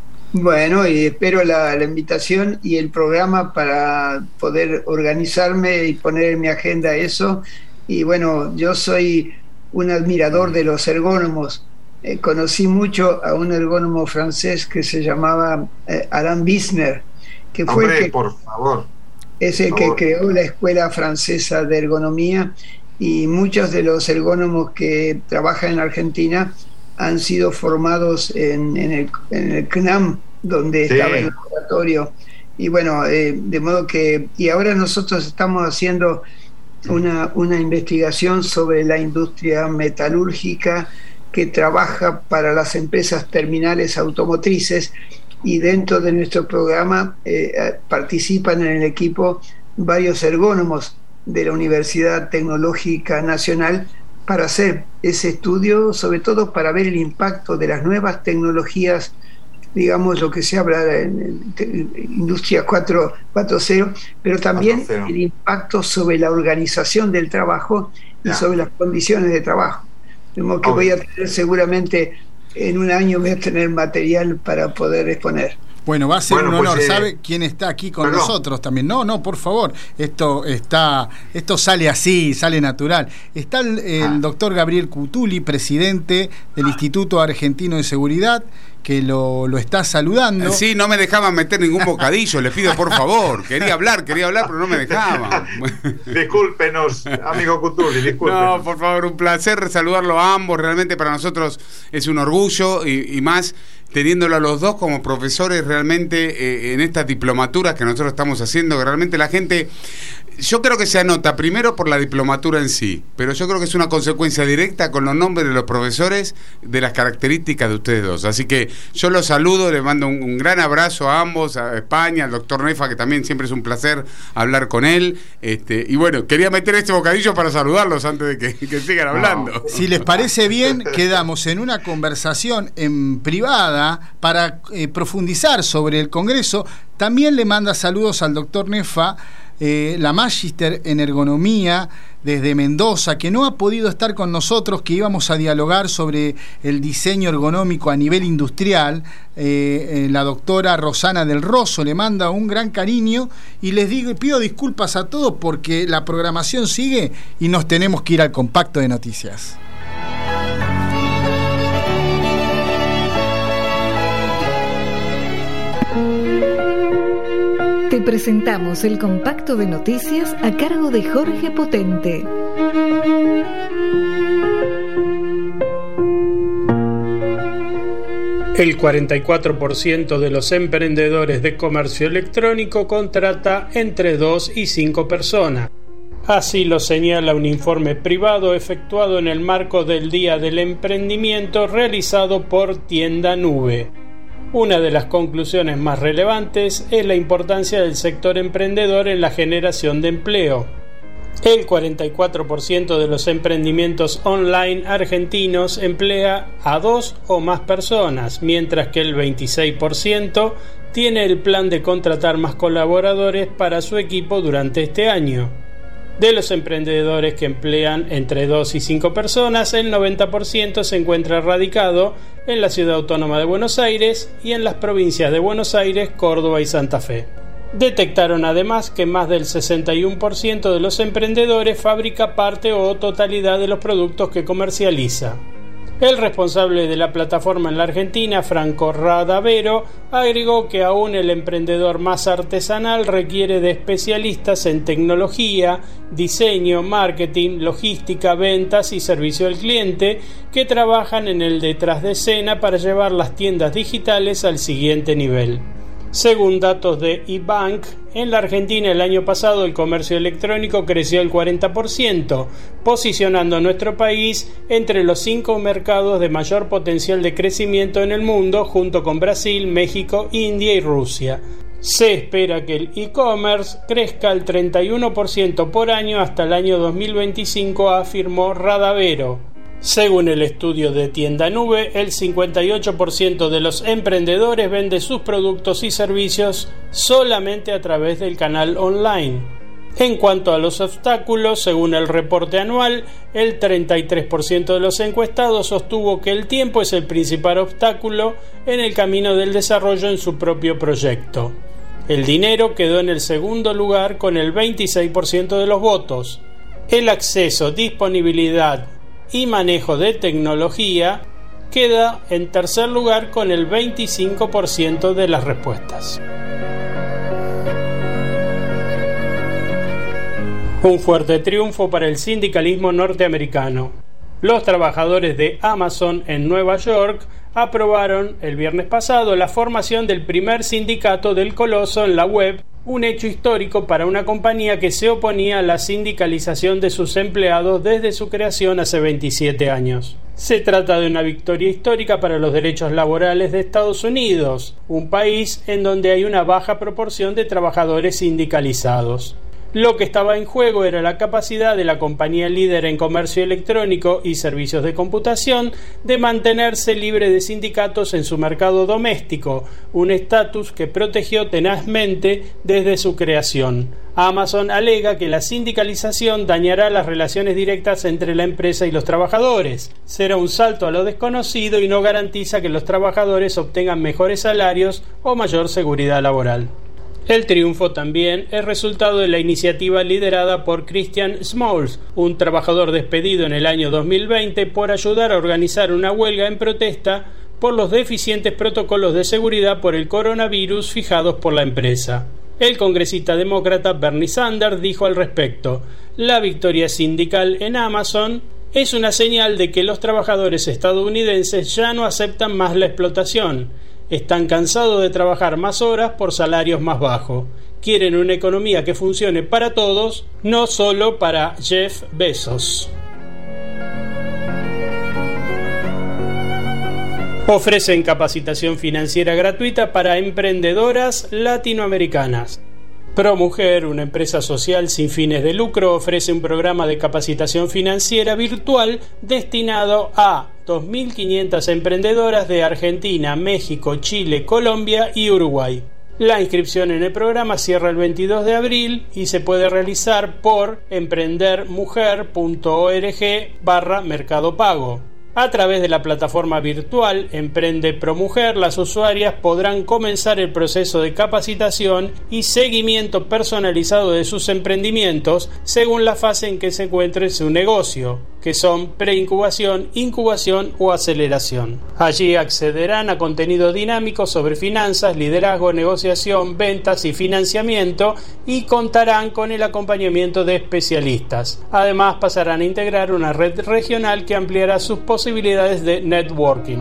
Bueno, y espero la, la invitación y el programa para poder organizarme y poner en mi agenda eso. Y bueno, yo soy un admirador de los ergónomos. Eh, conocí mucho a un ergónomo francés que se llamaba eh, Alain Wisner, que fue Hombre, el que, por favor. es el por que favor. creó la Escuela Francesa de Ergonomía, y muchos de los ergónomos que trabajan en Argentina han sido formados en, en, el, en el C N A M, donde sí. estaba el laboratorio. Y bueno, eh, de modo que, y ahora nosotros estamos haciendo una, una investigación sobre la industria metalúrgica que trabaja para las empresas terminales automotrices, y dentro de nuestro programa eh, participan en el equipo varios ergónomos de la Universidad Tecnológica Nacional para hacer ese estudio, sobre todo para ver el impacto de las nuevas tecnologías, digamos lo que se habla en, en, en Industria cuatro punto cero, pero también cuatro punto cero. El impacto sobre la organización del trabajo y ya. sobre las condiciones de trabajo. De modo que okay. voy a tener seguramente en un año voy a tener material para poder exponer. Bueno, va a ser bueno, un honor. Pues, eh, ¿Sabe quién está aquí con perdón. nosotros también? No, no, por favor. Esto está, esto sale así, sale natural. Está el, el ah. doctor Gabriel Cutuli, presidente del ah. Instituto Argentino de Seguridad, que lo, lo está saludando. Sí, no me dejaban meter ningún bocadillo, le pido por favor. Quería hablar, quería hablar, pero no me dejaban. Discúlpenos, amigo Cutuli, discúlpenos. No, por favor, un placer saludarlo a ambos. Realmente para nosotros es un orgullo, y, y más teniéndolo a los dos como profesores realmente eh, en estas diplomaturas que nosotros estamos haciendo, que realmente la gente, yo creo que se anota primero por la diplomatura en sí, pero yo creo que es una consecuencia directa con los nombres de los profesores, de las características de ustedes dos. Así que yo los saludo, les mando un, un gran abrazo a ambos, a España, al doctor Nefa, que también siempre es un placer hablar con él. Este, y bueno, quería meter este bocadillo para saludarlos antes de que, que sigan hablando. No. Si les parece bien, quedamos en una conversación en privada para eh, profundizar sobre el Congreso. También le manda saludos al doctor Nefa, eh, la Magíster en Ergonomía desde Mendoza, que no ha podido estar con nosotros, que íbamos a dialogar sobre el diseño ergonómico a nivel industrial. Eh, eh, la doctora Rosana del Rosso le manda un gran cariño y les digo, pido disculpas a todos porque la programación sigue y nos tenemos que ir al compacto de noticias. Te presentamos el compacto de noticias a cargo de Jorge Potente. El cuarenta y cuatro por ciento de los emprendedores de comercio electrónico contrata entre dos y cinco personas. Así lo señala un informe privado efectuado en el marco del Día del Emprendimiento realizado por Tienda Nube. Una de las conclusiones más relevantes es la importancia del sector emprendedor en la generación de empleo. El cuarenta y cuatro por ciento de los emprendimientos online argentinos emplea a dos o más personas, mientras que el veintiséis por ciento tiene el plan de contratar más colaboradores para su equipo durante este año. De los emprendedores que emplean entre dos y cinco personas, el noventa por ciento se encuentra radicado en la Ciudad Autónoma de Buenos Aires y en las provincias de Buenos Aires, Córdoba y Santa Fe. Detectaron además que más del sesenta y uno por ciento de los emprendedores fabrica parte o totalidad de los productos que comercializa. El responsable de la plataforma en la Argentina, Franco Radavero, agregó que aún el emprendedor más artesanal requiere de especialistas en tecnología, diseño, marketing, logística, ventas y servicio al cliente que trabajan en el detrás de escena para llevar las tiendas digitales al siguiente nivel. Según datos de eBank, en la Argentina el año pasado el comercio electrónico creció el cuarenta por ciento, posicionando a nuestro país entre los cinco mercados de mayor potencial de crecimiento en el mundo, junto con Brasil, México, India y Rusia. Se espera que el e-commerce crezca al treinta y uno por ciento por año hasta el año dos mil veinticinco, afirmó Radavero. Según el estudio de Tienda Nube, el cincuenta y ocho por ciento de los emprendedores vende sus productos y servicios solamente a través del canal online. En cuanto a los obstáculos, según el reporte anual, el treinta y tres por ciento de los encuestados sostuvo que el tiempo es el principal obstáculo en el camino del desarrollo en su propio proyecto. El dinero quedó en el segundo lugar con el veintiséis por ciento de los votos. El acceso, disponibilidad y manejo de tecnología queda en tercer lugar con el veinticinco por ciento de las respuestas. Un fuerte triunfo para el sindicalismo norteamericano. Los trabajadores de Amazon en Nueva York aprobaron el viernes pasado la formación del primer sindicato del coloso en la web, un hecho histórico para una compañía que se oponía a la sindicalización de sus empleados desde su creación hace veintisiete años. Se trata de una victoria histórica para los derechos laborales de Estados Unidos, un país en donde hay una baja proporción de trabajadores sindicalizados. Lo que estaba en juego era la capacidad de la compañía líder en comercio electrónico y servicios de computación de mantenerse libre de sindicatos en su mercado doméstico, un estatus que protegió tenazmente desde su creación. Amazon alega que la sindicalización dañará las relaciones directas entre la empresa y los trabajadores. Será un salto a lo desconocido y no garantiza que los trabajadores obtengan mejores salarios o mayor seguridad laboral. El triunfo también es resultado de la iniciativa liderada por Christian Smalls, un trabajador despedido en el año dos mil veinte por ayudar a organizar una huelga en protesta por los deficientes protocolos de seguridad por el coronavirus fijados por la empresa. El congresista demócrata Bernie Sanders dijo al respecto: la victoria sindical en Amazon es una señal de que los trabajadores estadounidenses ya no aceptan más la explotación. Están cansados de trabajar más horas por salarios más bajos. Quieren una economía que funcione para todos, no solo para Jeff Bezos. Ofrecen capacitación financiera gratuita para emprendedoras latinoamericanas. ProMujer, una empresa social sin fines de lucro, ofrece un programa de capacitación financiera virtual destinado a dos mil quinientas emprendedoras de Argentina, México, Chile, Colombia y Uruguay. La inscripción en el programa cierra el veintidós de abril y se puede realizar por emprendermujer.org barra Mercado Pago. A través de la plataforma virtual Emprende ProMujer, las usuarias podrán comenzar el proceso de capacitación y seguimiento personalizado de sus emprendimientos según la fase en que se encuentre su negocio, que son preincubación, incubación o aceleración. Allí accederán a contenido dinámico sobre finanzas, liderazgo, negociación, ventas y financiamiento y contarán con el acompañamiento de especialistas. Además, pasarán a integrar una red regional que ampliará sus posibilidades de networking.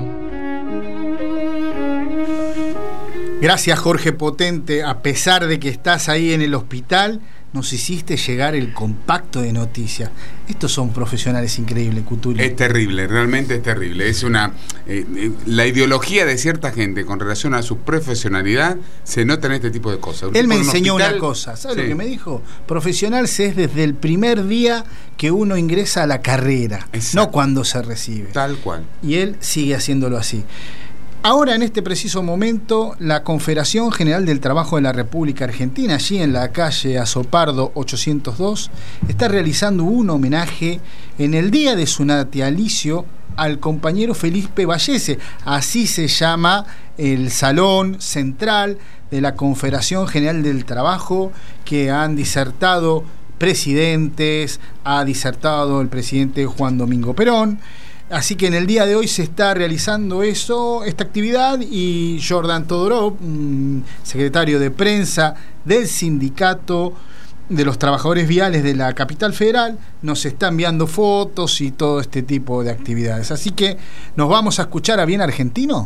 Gracias, Jorge Potente. A pesar de que estás ahí en el hospital, nos hiciste llegar el compacto de noticias. Estos son profesionales increíbles, Cutuli. Es terrible, realmente es terrible. Es una eh, eh, la ideología de cierta gente con relación a su profesionalidad se nota en este tipo de cosas. Él me enseñó hospital, una cosa, ¿sabes sí. lo que me dijo? Profesional se es desde el primer día que uno ingresa a la carrera, exacto, no cuando se recibe. Tal cual. Y él sigue haciéndolo así. Ahora, en este preciso momento, la Confederación General del Trabajo de la República Argentina, allí en la calle Azopardo ochocientos dos, está realizando un homenaje en el día de su natalicio al compañero Felipe Vallese. Así se llama el salón central de la Confederación General del Trabajo, que han disertado presidentes, ha disertado el presidente Juan Domingo Perón. Así que en el día de hoy se está realizando eso, esta actividad, y Jordan Todorov, secretario de prensa del Sindicato de los Trabajadores Viales de la Capital Federal, nos está enviando fotos y todo este tipo de actividades. Así que nos vamos a escuchar a Bien Argentino.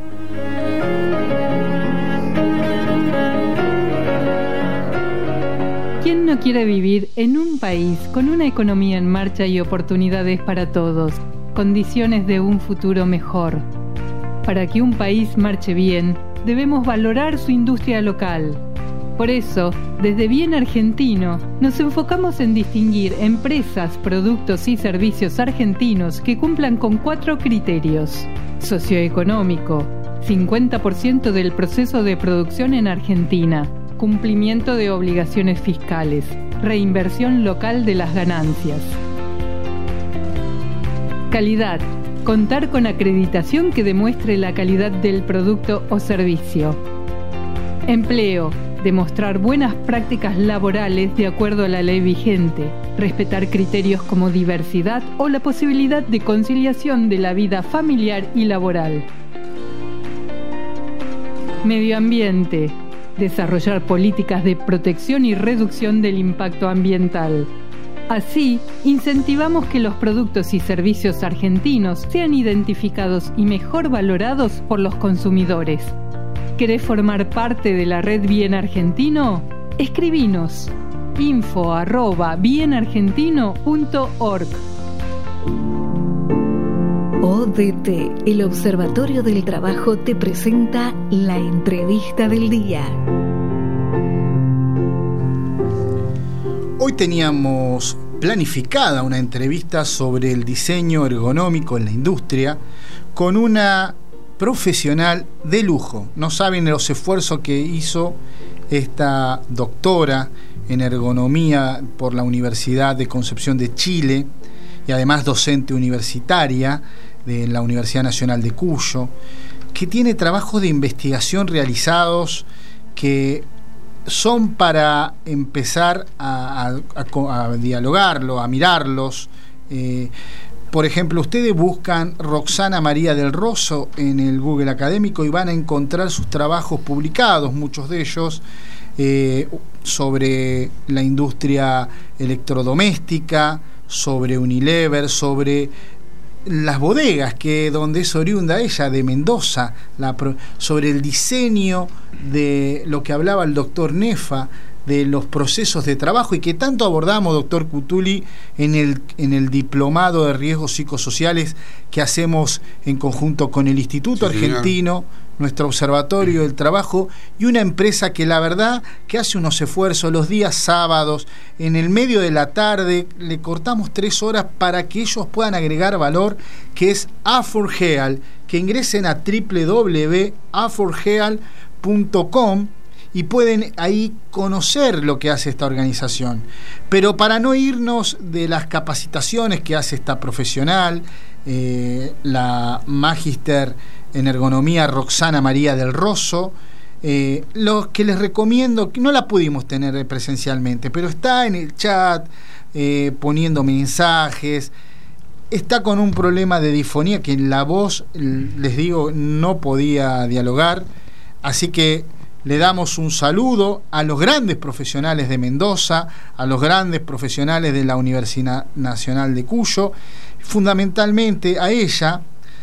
¿Quién no quiere vivir en un país con una economía en marcha y oportunidades para todos? Condiciones de un futuro mejor. Para que un país marche bien, debemos valorar su industria local. Por eso, desde Bien Argentino, nos enfocamos en distinguir empresas, productos y servicios argentinos que cumplan con cuatro criterios. Socioeconómico, cincuenta por ciento del proceso de producción en Argentina. Cumplimiento de obligaciones fiscales. Reinversión local de las ganancias. Calidad. Contar con acreditación que demuestre la calidad del producto o servicio. Empleo. Demostrar buenas prácticas laborales de acuerdo a la ley vigente. Respetar criterios como diversidad o la posibilidad de conciliación de la vida familiar y laboral. Medio ambiente. Desarrollar políticas de protección y reducción del impacto ambiental. Así, incentivamos que los productos y servicios argentinos sean identificados y mejor valorados por los consumidores. ¿Querés formar parte de la red Bien Argentino? Escribinos info arroba bienargentino punto org. O D T, el Observatorio del Trabajo, te presenta la entrevista del día. Hoy teníamos planificada una entrevista sobre el diseño ergonómico en la industria con una profesional de lujo. No saben los esfuerzos que hizo esta doctora en ergonomía por la Universidad de Concepción de Chile y además docente universitaria de la Universidad Nacional de Cuyo, que tiene trabajos de investigación realizados que son para empezar a, a, a dialogarlo, a mirarlos. Eh, por ejemplo, ustedes buscan Roxana María del Rosso en el Google académico y van a encontrar sus trabajos publicados, muchos de ellos, eh, sobre la industria electrodoméstica, sobre Unilever, sobre las bodegas, que donde es oriunda ella, de Mendoza, la, sobre el diseño de lo que hablaba el doctor Nefa, de los procesos de trabajo, y que tanto abordamos, doctor Cutuli, en el, en el diplomado de riesgos psicosociales que hacemos en conjunto con el Instituto sí, Argentino, señor. Nuestro Observatorio del Trabajo, y una empresa que la verdad que hace unos esfuerzos los días sábados, en el medio de la tarde, le cortamos tres horas para que ellos puedan agregar valor, que es Aforgeal, que ingresen a doble u doble u doble u punto aforgeal punto com y pueden ahí conocer lo que hace esta organización. Pero para no irnos de las capacitaciones que hace esta profesional, eh, la Magíster en Ergonomía Roxana María del Rosso, eh, lo que les recomiendo, que no la pudimos tener presencialmente, pero está en el chat, eh, poniendo mensajes, está con un problema de disfonía, que en la voz, les digo, no podía dialogar, así que le damos un saludo a los grandes profesionales de Mendoza, a los grandes profesionales de la Universidad Nacional de Cuyo, fundamentalmente a ella,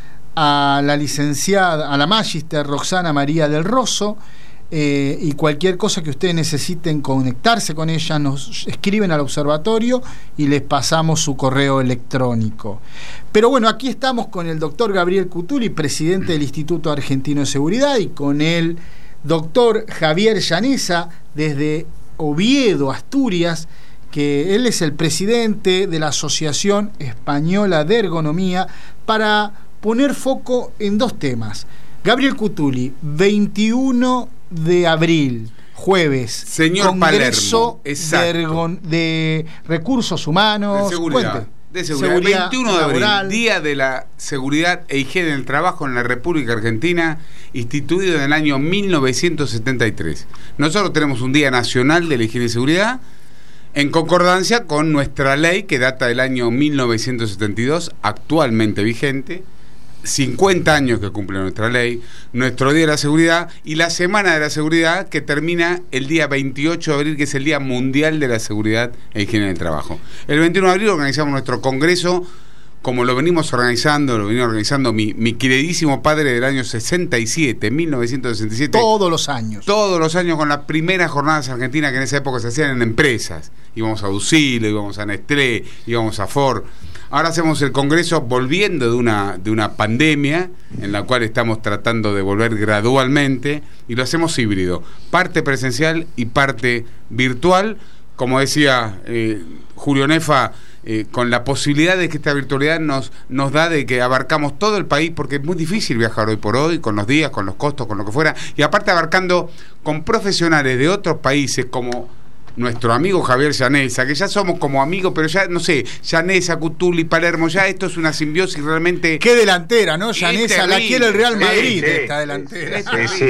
a la licenciada, a la Magíster Roxana María del Rosso, eh, y cualquier cosa que ustedes necesiten conectarse con ella, nos escriben al observatorio y les pasamos su correo electrónico. Pero bueno, aquí estamos con el doctor Gabriel Cutuli, presidente del Instituto Argentino de Seguridad, y con el doctor Javier Llaneza, desde Oviedo, Asturias, que él es el presidente de la Asociación Española de Ergonomía, para poner foco en dos temas. Gabriel Cutuli, veintiuno de abril, jueves, señor Congreso Palermo, de, ergon, de Recursos Humanos, de seguridad, Cuente. de seguridad. seguridad veintiuno de abril, laboral. Día de la Seguridad e Higiene del Trabajo en la República Argentina, instituido en el año mil novecientos setenta y tres. Nosotros tenemos un Día Nacional de la Higiene y Seguridad, en concordancia con nuestra ley, que data del año mil novecientos setenta y dos, actualmente vigente, cincuenta años que cumple nuestra ley, nuestro Día de la Seguridad y la Semana de la Seguridad, que termina el día veintiocho de abril, que es el Día Mundial de la Seguridad e Higiene del Trabajo. El veintiuno de abril organizamos nuestro congreso, como lo venimos organizando, lo venía organizando mi, mi queridísimo padre del año sesenta y siete, mil novecientos sesenta y siete. Todos los años. Todos los años, con las primeras jornadas argentinas que en esa época se hacían en empresas. Íbamos a Ducilo, íbamos a Nestlé, íbamos a Ford. Ahora hacemos el congreso volviendo de una, de una pandemia en la cual estamos tratando de volver gradualmente, y lo hacemos híbrido, parte presencial y parte virtual, como decía eh, Julio Nefa, eh, con la posibilidad de que esta virtualidad nos, nos da de que abarcamos todo el país, porque es muy difícil viajar hoy por hoy, con los días, con los costos, con lo que fuera, y aparte abarcando con profesionales de otros países como nuestro amigo Javier Llaneza, que ya somos como amigos, pero ya, no sé, Llaneza, Cutuli, Palermo, ya esto es una simbiosis realmente... ¡Qué delantera!, ¿no? Llaneza, la quiere el Real Madrid, sí, sí, esta delantera. Sí, sí.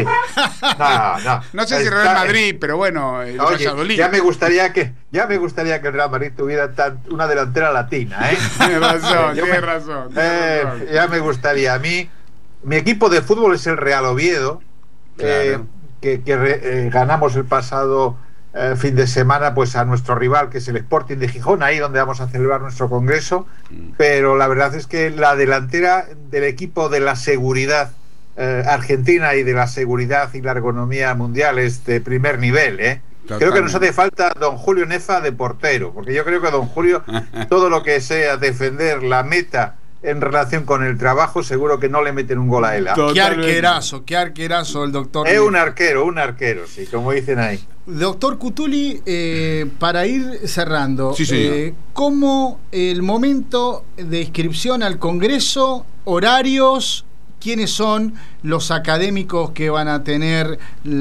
No, no. No sé si Real Madrid, pero bueno, el Oye, ya me gustaría que ya me gustaría que el Real Madrid tuviera tan, una delantera latina, ¿eh? Tienes razón, tienes razón. Eh, razón. Ya me gustaría. A mí, mi equipo de fútbol es el Real Oviedo, claro. eh, que, que re, eh, ganamos el pasado... Eh, fin de semana pues a nuestro rival, que es el Sporting de Gijón, ahí donde vamos a celebrar nuestro congreso, mm. pero la verdad es que la delantera del equipo de la seguridad eh, argentina y de la seguridad y la ergonomía mundial es de primer nivel, ¿eh? Creo que nos hace falta don Julio Nefa de portero, porque yo creo que don Julio, todo lo que sea defender la meta en relación con el trabajo, seguro que no le meten un gol a él. Qué arquerazo, qué arquerazo el doctor. Es un arquero, un arquero, sí, como dicen ahí. Doctor Cutuli, eh, para ir cerrando, sí, eh, ¿cómo el momento de inscripción al Congreso, horarios, quiénes son los académicos que van a tener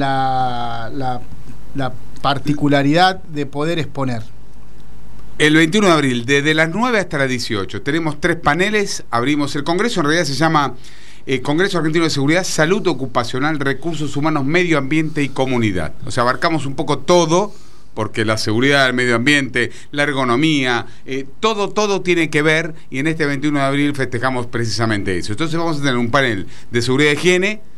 la, la, la particularidad de poder exponer? El veintiuno de abril, desde las nueve hasta las dieciocho, tenemos tres paneles, abrimos el Congreso, en realidad se llama eh, Congreso Argentino de Seguridad, Salud Ocupacional, Recursos Humanos, Medio Ambiente y Comunidad. O sea, abarcamos un poco todo, porque la seguridad, el medio ambiente, la ergonomía, eh, todo, todo tiene que ver, y en este veintiuno de abril festejamos precisamente eso. Entonces vamos a tener un panel de seguridad y higiene,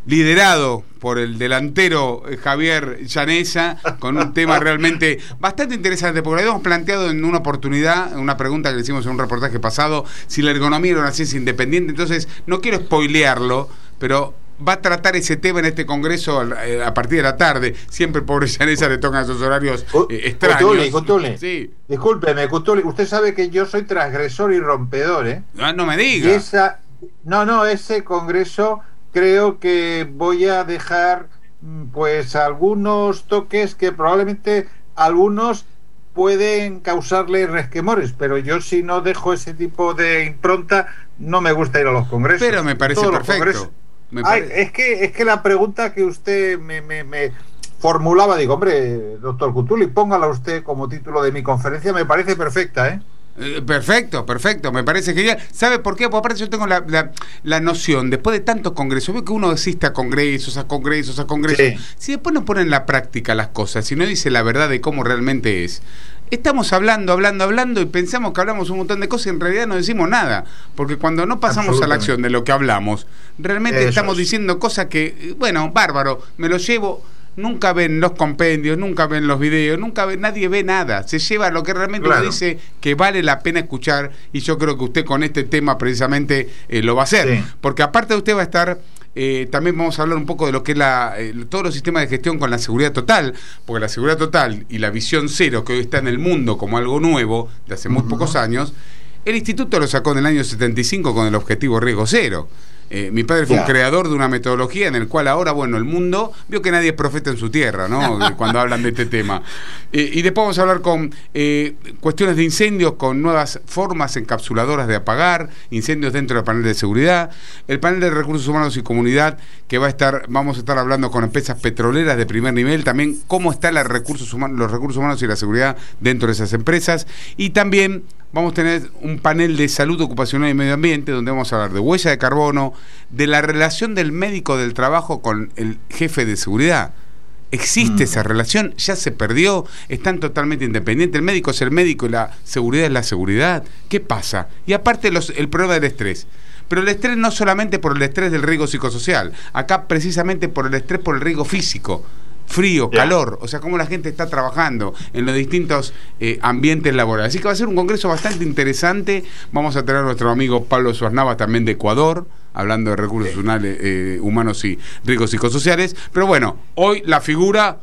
liderado por el delantero Javier Llaneza, con un tema realmente bastante interesante, porque lo habíamos planteado en una oportunidad, una pregunta que le hicimos en un reportaje pasado, si la ergonomía era una ciencia independiente. Entonces, no quiero spoilearlo, pero va a tratar ese tema en este congreso a, a partir de la tarde. Siempre, pobre Llaneza, le tocan esos horarios eh, extraños. Cutuli, Cutuli. Sí. Discúlpeme, Cutuli, usted sabe que yo soy transgresor y rompedor, ¿eh? Ah, no me diga. Y esa, no, no, ese congreso creo que voy a dejar pues algunos toques que probablemente algunos pueden causarle resquemores, pero yo si no dejo ese tipo de impronta no me gusta ir a los congresos. Pero me parece Todos perfecto. Me Ay, pare... es que es que la pregunta que usted me, me, me formulaba, digo, hombre, doctor Cutuli, póngala usted como título de mi conferencia, me parece perfecta, ¿eh? Eh, perfecto, perfecto, me parece genial. ¿Sabe por qué? Porque aparte yo tengo la, la, la noción, después de tantos congresos, veo que uno asiste a congresos, a congresos, a congresos. Sí. Si después no pone en la práctica las cosas, si no dice la verdad de cómo realmente es, estamos hablando, hablando, hablando y pensamos que hablamos un montón de cosas y en realidad no decimos nada. Porque cuando no pasamos a la acción de lo que hablamos, realmente Eso estamos es. diciendo cosas que, bueno, bárbaro, me lo llevo. Nunca ven los compendios, nunca ven los videos, nunca ve, nadie ve nada. Se lleva lo que realmente claro. uno dice que vale la pena escuchar, y yo creo que usted con este tema precisamente eh, lo va a hacer. Sí. Porque aparte de usted va a estar, eh, también vamos a hablar un poco de lo que es la, eh, todos los sistemas de gestión con la seguridad total, porque la seguridad total y la visión cero que hoy está en el mundo como algo nuevo, de hace muy uh-huh. pocos años, el instituto lo sacó en el año setenta y cinco con el objetivo riesgo cero. Eh, mi padre fue yeah. un creador de una metodología en el cual ahora, bueno, el mundo vio que nadie es profeta en su tierra, ¿no? Cuando hablan de este tema. Eh, y después vamos a hablar con eh, cuestiones de incendios, con nuevas formas encapsuladoras de apagar incendios dentro del panel de seguridad, el panel de recursos humanos y comunidad, que va a estar, vamos a estar hablando con empresas petroleras de primer nivel, también cómo están los recursos humanos, los recursos humanos y la seguridad dentro de esas empresas, y también vamos a tener un panel de salud ocupacional y medio ambiente, donde vamos a hablar de huella de carbono, de la relación del médico del trabajo con el jefe de seguridad. ¿Existe mm. esa relación? ¿Ya se perdió? ¿Están totalmente independientes? ¿El médico es el médico y la seguridad es la seguridad? ¿Qué pasa? Y aparte los, el problema del estrés. Pero el estrés no solamente por el estrés del riesgo psicosocial, acá precisamente por el estrés por el riesgo físico. Frío, yeah. calor, o sea, cómo la gente está trabajando en los distintos eh, ambientes laborales. Así que va a ser un congreso bastante interesante. Vamos a tener a nuestro amigo Pablo Suarnava, también de Ecuador, hablando de recursos humanos, eh, humanos y riesgos psicosociales. Pero bueno, hoy la figura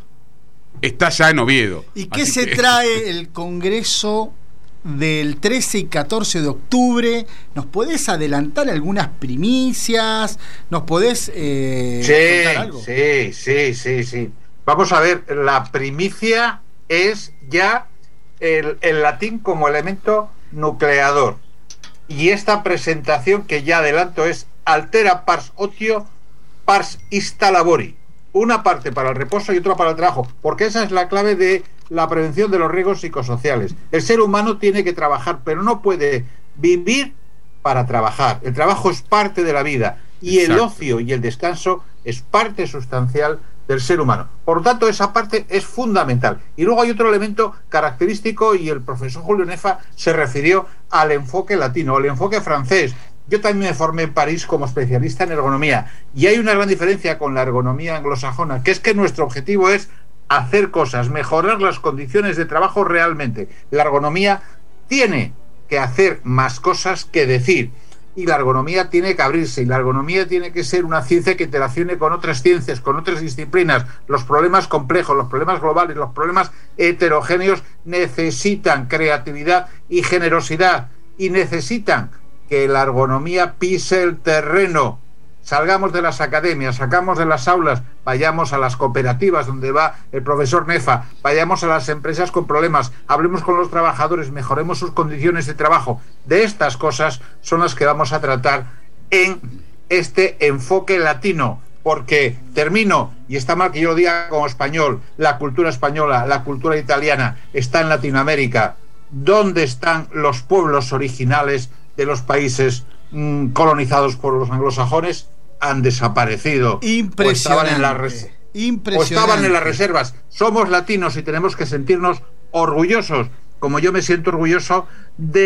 está ya en Oviedo. ¿Y qué Así se que... trae el congreso del trece y catorce de octubre? ¿Nos podés adelantar algunas primicias? ¿Nos podés eh, sí, contar algo? Sí, sí, sí, sí. Vamos a ver, la primicia es ya el, el latín como elemento nucleador. Y esta presentación que ya adelanto es altera pars otio, pars ista labori. Una parte para el reposo y otra para el trabajo, porque esa es la clave de la prevención de los riesgos psicosociales. El ser humano tiene que trabajar, pero no puede vivir para trabajar. El trabajo es parte de la vida y Exacto. el ocio y el descanso es parte sustancial del ser humano. Por lo tanto, esa parte es fundamental. Y luego hay otro elemento característico, y el profesor Julio Nefa se refirió al enfoque latino, al enfoque francés. Yo también me formé en París como especialista en ergonomía, y hay una gran diferencia con la ergonomía anglosajona, que es que nuestro objetivo es hacer cosas, mejorar las condiciones de trabajo realmente. La ergonomía tiene que hacer más cosas que decir, y la ergonomía tiene que abrirse, y la ergonomía tiene que ser una ciencia que interaccione con otras ciencias, con otras disciplinas. Los problemas complejos, los problemas globales, los problemas heterogéneos necesitan creatividad y generosidad, y necesitan que la ergonomía pise el terreno. Salgamos de las academias, sacamos de las aulas, vayamos a las cooperativas donde va el profesor Nefa, vayamos a las empresas con problemas, hablemos con los trabajadores, mejoremos sus condiciones de trabajo. De estas cosas son las que vamos a tratar en este enfoque latino, porque termino, y está mal que yo lo diga como español, la cultura española, la cultura italiana está en Latinoamérica. ¿Dónde están los pueblos originales de los países mmm, colonizados por los anglosajones? Han desaparecido. Impresionante. O estaban en las res- o estaban en las reservas. Somos latinos y tenemos que sentirnos orgullosos, como yo me siento orgulloso de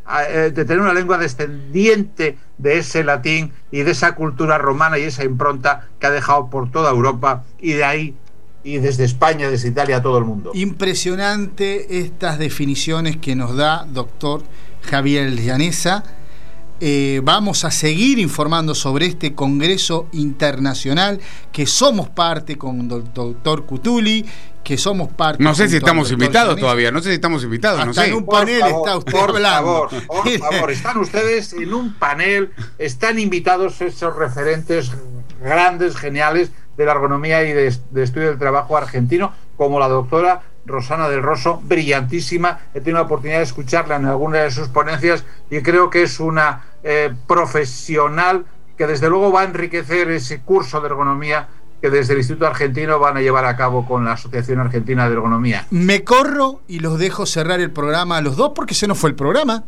de tener una lengua descendiente de ese latín y de esa cultura romana y esa impronta que ha dejado por toda Europa y de ahí y desde España, desde Italia a todo el mundo. Impresionante estas definiciones que nos da doctor Javier Llaneza. Eh, vamos a seguir informando sobre este Congreso Internacional que somos parte con el doctor Cutuli, que somos parte. No sé si estamos invitados Llaneza. todavía, no sé si estamos invitados. Hasta no sé. en un panel por favor, está usted por hablando. Favor, por favor, están ustedes en un panel, están invitados esos referentes grandes, geniales de la ergonomía y de, de estudio del trabajo argentino, como la doctora Rosana del Rosso, brillantísima. He tenido la oportunidad de escucharla en alguna de sus ponencias y creo que es una eh, profesional que desde luego va a enriquecer ese curso de ergonomía que desde el Instituto Argentino van a llevar a cabo con la Asociación Argentina de Ergonomía. Me corro y los dejo cerrar el programa a los dos porque se nos fue el programa.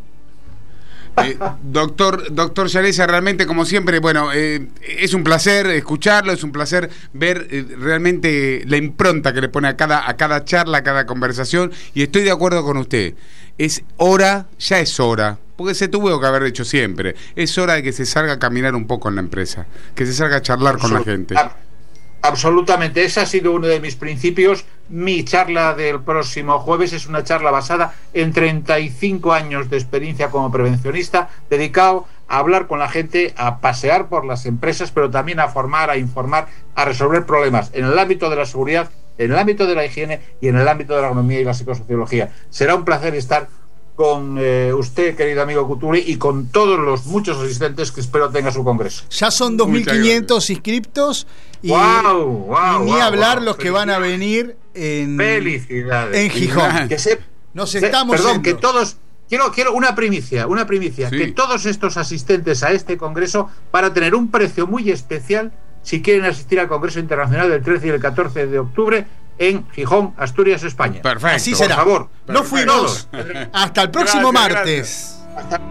Eh, doctor doctor Llaneza, realmente como siempre, bueno, eh, es un placer escucharlo, es un placer ver eh, realmente la impronta que le pone a cada, a cada charla, a cada conversación, y estoy de acuerdo con usted. Es hora, ya es hora, porque se tuvo que haber hecho siempre, es hora de que se salga a caminar un poco en la empresa, que se salga a charlar Absolut- con la gente. Absolutamente, ese ha sido uno de mis principios. Mi charla del próximo jueves es una charla basada en treinta y cinco años de experiencia como prevencionista, dedicado a hablar con la gente, a pasear por las empresas, pero también a formar, a informar, a resolver problemas en el ámbito de la seguridad, en el ámbito de la higiene y en el ámbito de la ergonomía y la psicosociología. Será un placer estar con eh, usted, querido amigo Cutuli, y con todos los muchos asistentes que espero tenga su congreso. Ya son dos mil quinientos inscriptos y, wow, wow, y ni wow, hablar wow, los que van a venir en, felicidades. en Gijón. Que se, Nos estamos Perdón, yendo. que todos... Quiero, quiero una primicia, una primicia, sí. Que todos estos asistentes a este congreso van a tener un precio muy especial si quieren asistir al Congreso Internacional del trece y el catorce de octubre en Gijón, Asturias, España. Perfecto. Así será. Por favor. No fuimos. Hasta el próximo Gracias, martes. Gracias. Hasta...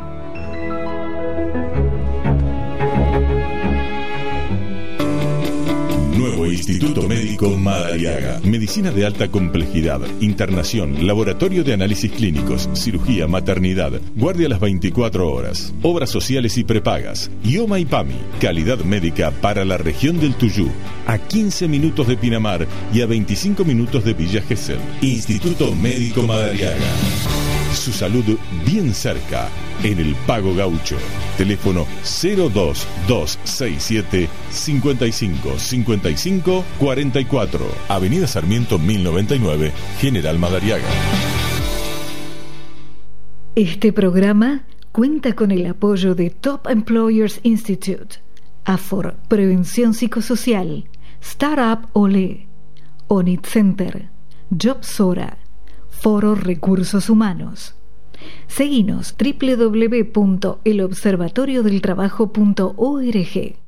Nuevo Instituto Médico Madariaga. Medicina de alta complejidad, internación, laboratorio de análisis clínicos, cirugía, maternidad, guardia las veinticuatro horas, obras sociales y prepagas, IOMA y PAMI, calidad médica para la región del Tuyú, a quince minutos de Pinamar y a veinticinco minutos de Villa Gesell. Instituto Médico Madariaga. Su salud bien cerca, en el Pago Gaucho. Teléfono cero dos dos seis siete cinco cinco cinco cinco cuatro cuatro. Avenida Sarmiento mil noventa y nueve, General Madariaga. Este programa cuenta con el apoyo de Top Employers Institute, AFOR Prevención Psicosocial, Startup Olé, Onit Center, Jobsora, Foro Recursos Humanos. Seguinos doble u doble u doble u punto el observatorio del trabajo punto org.